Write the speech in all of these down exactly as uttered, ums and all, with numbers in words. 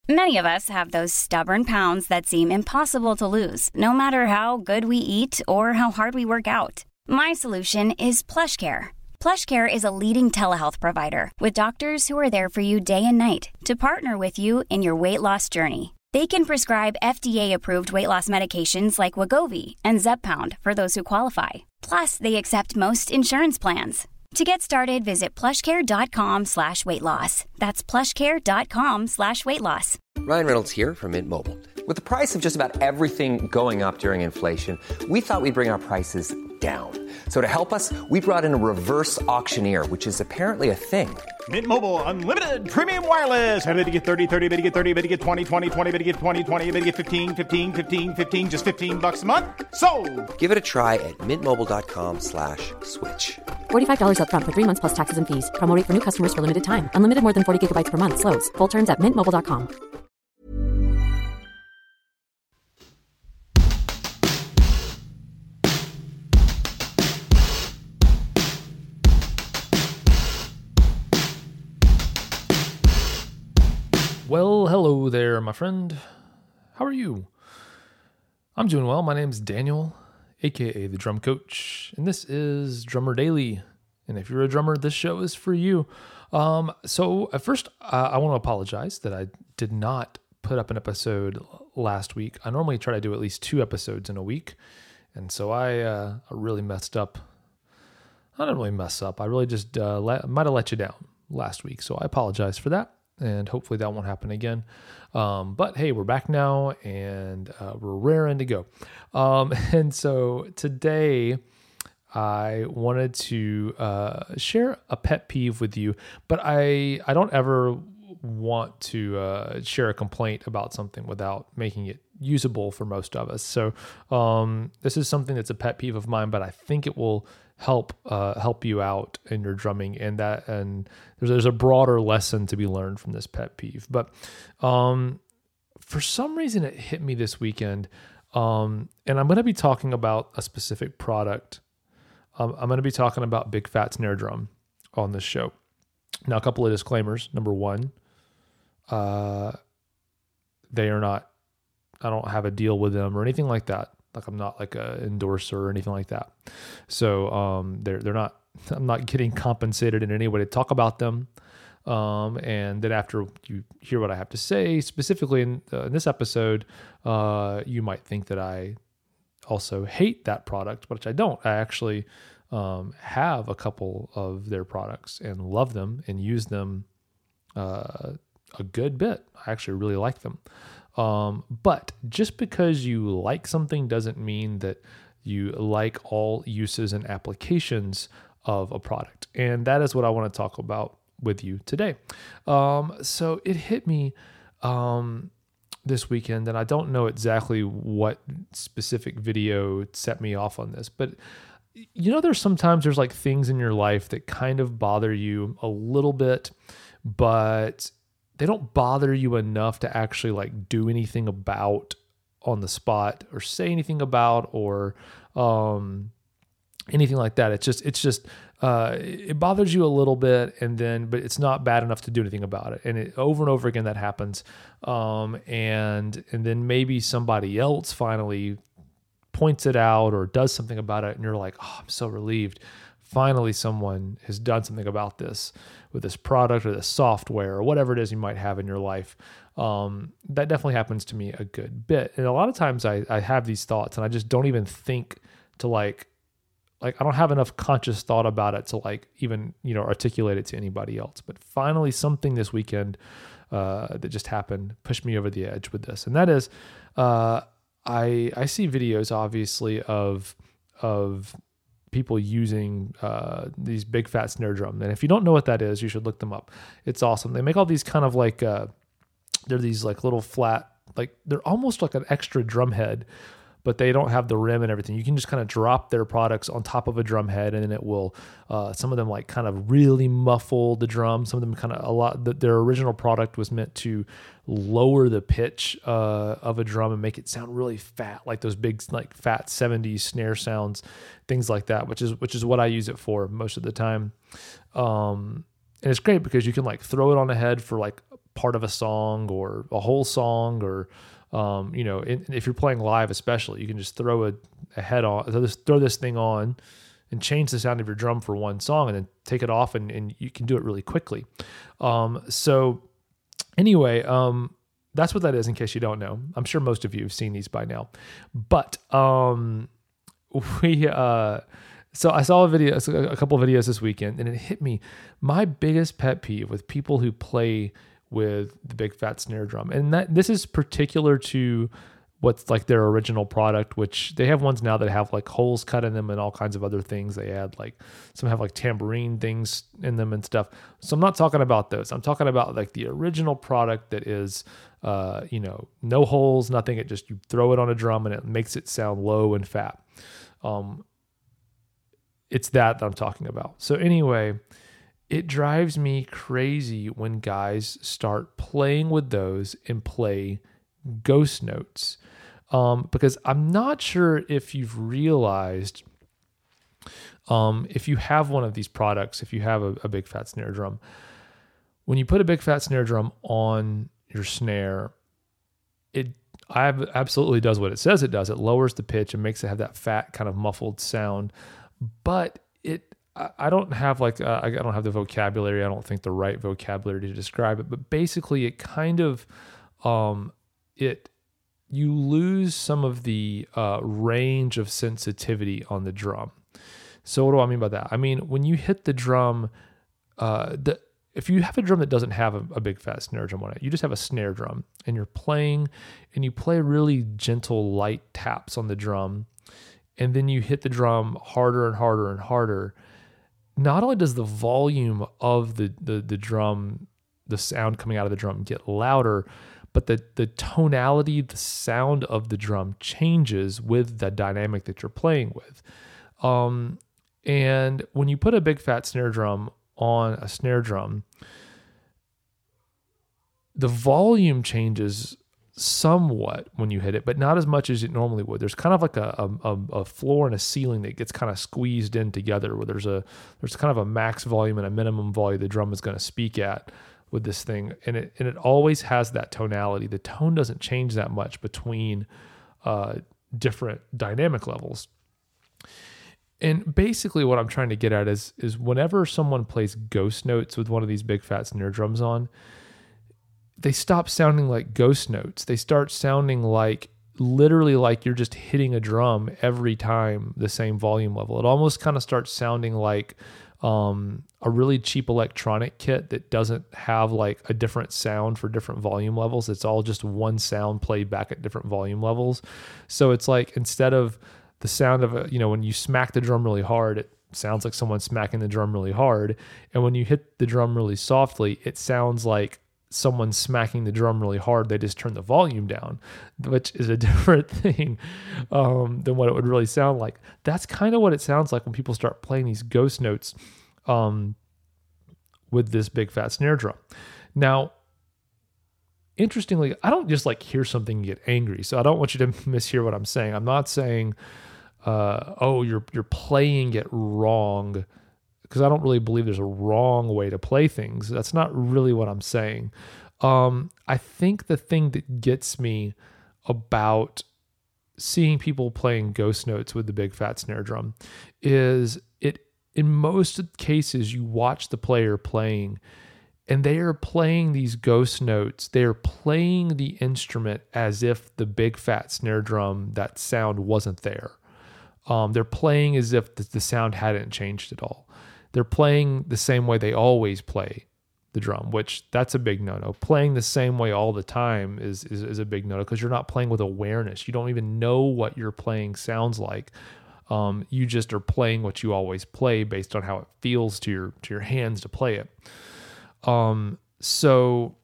Many of us have those stubborn pounds that seem impossible to lose, no matter how good we eat or how hard we work out. My solution is PlushCare. PlushCare is a leading telehealth provider with doctors who are there for you day and night to partner with you in your weight loss journey. They can prescribe F D A-approved weight loss medications like Wegovy and Zepbound for those who qualify. Plus, they accept most insurance plans. To get started, visit plushcare.com slash weight loss. That's plushcare.com slash weight loss. Ryan Reynolds here from Mint Mobile. With the price of just about everything going up during inflation, we thought we'd bring our prices down. So to help us, we brought in a reverse auctioneer, which is apparently a thing. Mint Mobile Unlimited Premium Wireless. How to get thirty, thirty, how to get thirty, how to get twenty, twenty, twenty, how to get twenty, twenty, how to get fifteen, fifteen, fifteen, fifteen, just fifteen bucks a month? Sold! Give it a try at mintmobile.com slash switch. forty-five dollars up front for three months plus taxes and fees. Promo rate for new customers for limited time. Unlimited more than forty gigabytes per month. Slows full terms at mint mobile dot com. Well, hello there, my friend. How are you? I'm doing well. My name's Daniel, aka the Drum Coach, and this is Drummer Daily. And if you're a drummer, this show is for you. Um, so at first, uh, I want to apologize that I did not put up an episode last week. I normally try to do at least two episodes in a week, and so I, uh, I really messed up. I didn't really mess up. I really just uh, let, might have let you down last week, so I apologize for that. And hopefully that won't happen again. Um, but hey, we're back now, and uh, we're raring to go. Um, and so today I wanted to uh, share a pet peeve with you, but I, I don't ever want to uh, share a complaint about something without making it usable for most of us. So um, this is something that's a pet peeve of mine, but I think it will help uh, help you out in your drumming, and that and there's there's a broader lesson to be learned from this pet peeve. But um, for some reason, it hit me this weekend, um, and I'm going to be talking about a specific product. Um, I'm going to be talking about Big Phat Snare Drum on this show. Now, a couple of disclaimers. Number one, uh, they are not. I don't have a deal with them or anything like that. Like I'm not like a endorser or anything like that. So um, they're they're not. I'm not getting compensated in any way to talk about them. Um, and then after you hear what I have to say, specifically in, uh, in this episode, uh, you might think that I also hate that product, which I don't. I actually um, have a couple of their products and love them and use them uh, a good bit. I actually really like them. Um, but just because you like something doesn't mean that you like all uses and applications of a product. And that is what I want to talk about with you today. Um, so it hit me um, this weekend, and I don't know exactly what specific video set me off on this, but you know, there's sometimes there's like things in your life that kind of bother you a little bit, but they don't bother you enough to actually like do anything about on the spot or say anything about or um, anything like that. It's just, it's just, uh, it bothers you a little bit, and then, but it's not bad enough to do anything about it. And it, over and over again, that happens. Um, and, and then maybe somebody else finally points it out or does something about it, and you're like, oh, I'm so relieved. Finally, someone has done something about this with this product or this software or whatever it is you might have in your life. Um, that definitely happens to me a good bit. And a lot of times I, I have these thoughts and I just don't even think to like, like, I don't have enough conscious thought about it to like even, you know, articulate it to anybody else. But finally, something this weekend uh, that just happened pushed me over the edge with this. And that is, uh, I, I see videos obviously of, of, people using uh, these Big Phat Snare Drum. And if you don't know what that is, you should look them up. It's awesome. They make all these kind of like, uh, they're these like little flat, like they're almost like an extra drum head, but they don't have the rim and everything. You can just kind of drop their products on top of a drum head, and then it will, uh, some of them like kind of really muffle the drum. Some of them kind of a lot, the, their original product was meant to lower the pitch uh, of a drum and make it sound really fat, like those big, like fat seventies snare sounds, things like that, which is, which is what I use it for most of the time. Um, and it's great because you can like throw it on the head for like part of a song or a whole song, or um, you know, in, if you're playing live, especially, you can just throw a, a head on, throw this, throw this thing on, and change the sound of your drum for one song, and then take it off, and, and you can do it really quickly. Um, so anyway, um, that's what that is, in case you don't know. I'm sure most of you have seen these by now. But um, we, uh, so I saw a video, a couple of videos this weekend, and it hit me. My biggest pet peeve with people who play with the big fat snare drum, and that this is particular to what's like their original product, which they have ones now that have like holes cut in them and all kinds of other things. They add like, some have like tambourine things in them and stuff. So I'm not talking about those. I'm talking about like the original product that is, uh, you know, no holes, nothing. It just, you throw it on a drum and it makes it sound low and fat. Um, it's that that I'm talking about. So anyway, it drives me crazy when guys start playing with those and play ghost notes. Um, because I'm not sure if you've realized, um, if you have one of these products, if you have a, a big fat snare drum, when you put a big fat snare drum on your snare, it absolutely does what it says it does. It lowers the pitch and makes it have that fat kind of muffled sound. But it, I don't have like, uh, I don't have the vocabulary. I don't think the right vocabulary to describe it, but basically it kind of, um, it, you lose some of the uh, range of sensitivity on the drum. So what do I mean by that? I mean, when you hit the drum, uh, the, if you have a drum that doesn't have a, a big fat snare drum on it, you just have a snare drum and you're playing and you play really gentle, light taps on the drum, and then you hit the drum harder and harder and harder. Not only does the volume of the, the, the drum, the sound coming out of the drum get louder, but the, the tonality, the sound of the drum changes with the dynamic that you're playing with. Um, and when you put a big fat snare drum on a snare drum, the volume changes somewhat when you hit it, but not as much as it normally would. There's kind of like a, a, a floor and a ceiling that gets kind of squeezed in together, where there's a there's kind of a max volume and a minimum volume the drum is going to speak at with this thing, and it and it always has that tonality. The tone doesn't change that much between uh, different dynamic levels. And basically, what I'm trying to get at is is whenever someone plays ghost notes with one of these big fat snare drums on, they stop sounding like ghost notes. They start sounding like literally like you're just hitting a drum every time the same volume level. It almost kind of starts sounding like um, a really cheap electronic kit that doesn't have like a different sound for different volume levels. It's all just one sound played back at different volume levels. So it's like, instead of the sound of a, you know, when you smack the drum really hard, it sounds like someone smacking the drum really hard. And when you hit the drum really softly, it sounds like someone smacking the drum really hard. They just turn the volume down, which is a different thing um, than what it would really sound like. That's kind of what it sounds like when people start playing these ghost notes um, with this big fat snare drum. Now, interestingly, I don't just like hear something and get angry. So I don't want you to mishear what I'm saying. I'm not saying, uh, oh, you're you're playing it wrong, because I don't really believe there's a wrong way to play things. That's not really what I'm saying. Um, I think the thing that gets me about seeing people playing ghost notes with the big fat snare drum is it, in most cases, you watch the player playing and they are playing these ghost notes. They are playing the instrument as if the big fat snare drum, that sound wasn't there. Um, they're playing as if the, the sound hadn't changed at all. They're playing the same way they always play the drum, which that's a big no-no. Playing the same way all the time is is, is a big no-no, because you're not playing with awareness. You don't even know what you're playing sounds like. Um, you just are playing what you always play based on how it feels to your to your hands to play it. Um, so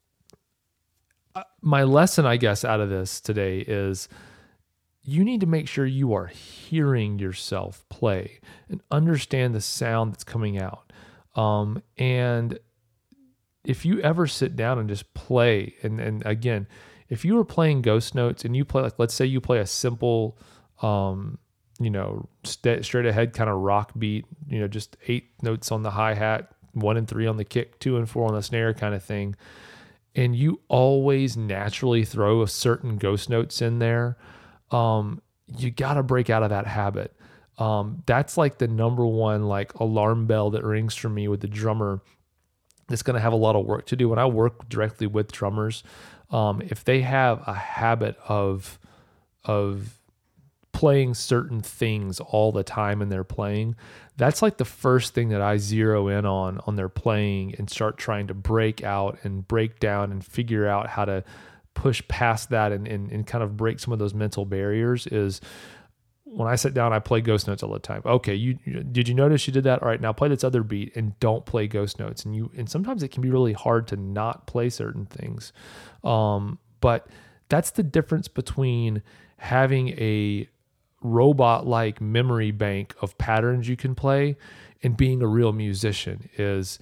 uh, my lesson, I guess, out of this today is you need to make sure you are hearing yourself play and understand the sound that's coming out. Um, and if you ever sit down and just play, and, and again, if you were playing ghost notes and you play, like, let's say you play a simple, um, you know, st- straight ahead kind of rock beat, you know, just eight notes on the hi-hat, one and three on the kick, two and four on the snare kind of thing. and you always naturally throw a certain ghost notes in there, um, you got to break out of that habit. Um, that's like the number one like alarm bell that rings for me with the drummer that's going to have a lot of work to do. When I work directly with drummers, um, if they have a habit of of playing certain things all the time in their playing, that's like the first thing that I zero in on on their playing and start trying to break out and break down and figure out how to push past that and, and, and kind of break some of those mental barriers is when I sit down, I play ghost notes all the time. Okay, you did you notice you did that? All right, now play this other beat and don't play ghost notes. And you and sometimes it can be really hard to not play certain things. Um, but that's the difference between having a robot-like memory bank of patterns you can play and being a real musician is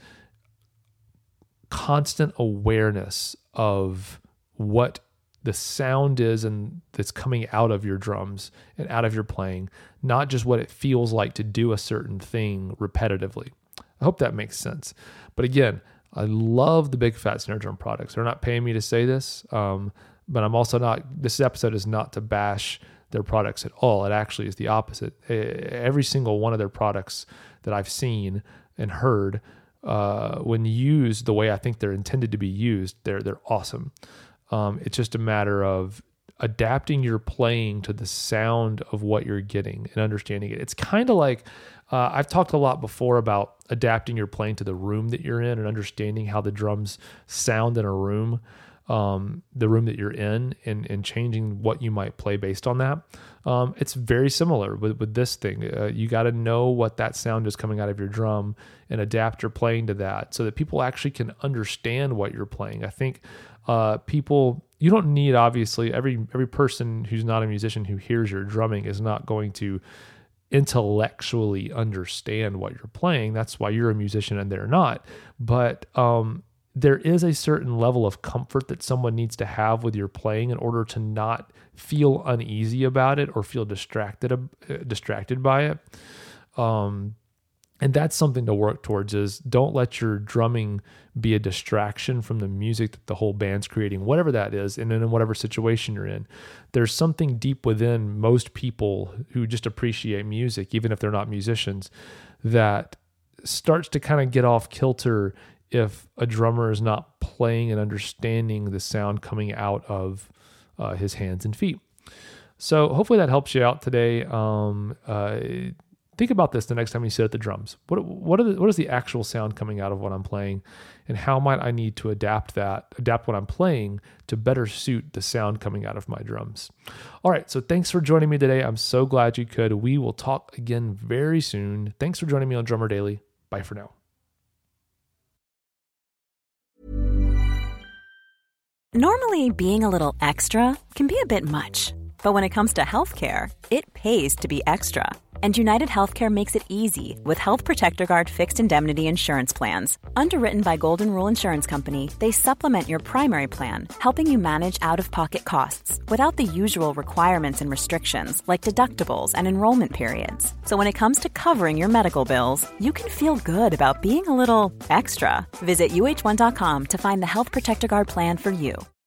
constant awareness of what the sound is and that's coming out of your drums and out of your playing, not just what it feels like to do a certain thing repetitively. I hope that makes sense. But again, I love the Big Phat Snare Drum products. They're not paying me to say this, um, but I'm also not, this episode is not to bash their products at all. It actually is the opposite. Every single one of their products that I've seen and heard, uh, when used the way I think they're intended to be used, they're they're awesome. Um, it's just a matter of adapting your playing to the sound of what you're getting and understanding it. It's kind of like, uh, I've talked a lot before about adapting your playing to the room that you're in and understanding how the drums sound in a room, um, the room that you're in, and, and changing what you might play based on that. Um, it's very similar with, with this thing. Uh, you got to know what that sound is coming out of your drum and adapt your playing to that so that people actually can understand what you're playing. I think Uh, people, you don't need, obviously, every every person who's not a musician who hears your drumming is not going to intellectually understand what you're playing. That's why you're a musician and they're not. But um, there is a certain level of comfort that someone needs to have with your playing in order to not feel uneasy about it or feel distracted uh, distracted by it. Um, And that's something to work towards, is don't let your drumming be a distraction from the music that the whole band's creating, whatever that is, and in whatever situation you're in. There's something deep within most people who just appreciate music, even if they're not musicians, that starts to kind of get off kilter if a drummer is not playing and understanding the sound coming out of uh, his hands and feet. So hopefully that helps you out today. Um, uh, Think about this the next time you sit at the drums. What what, are the, what is the actual sound coming out of what I'm playing, and how might I need to adapt that, adapt what I'm playing to better suit the sound coming out of my drums? All right, so thanks for joining me today. I'm so glad you could. We will talk again very soon. Thanks for joining me on Drummer Daily. Bye for now. Normally, being a little extra can be a bit much, but when it comes to healthcare, it pays to be extra. And United Healthcare makes it easy with Health Protector Guard fixed indemnity insurance plans. Underwritten by Golden Rule Insurance Company, they supplement your primary plan, helping you manage out-of-pocket costs without the usual requirements and restrictions like deductibles and enrollment periods. So when it comes to covering your medical bills, you can feel good about being a little extra. Visit U H one dot com to find the Health Protector Guard plan for you.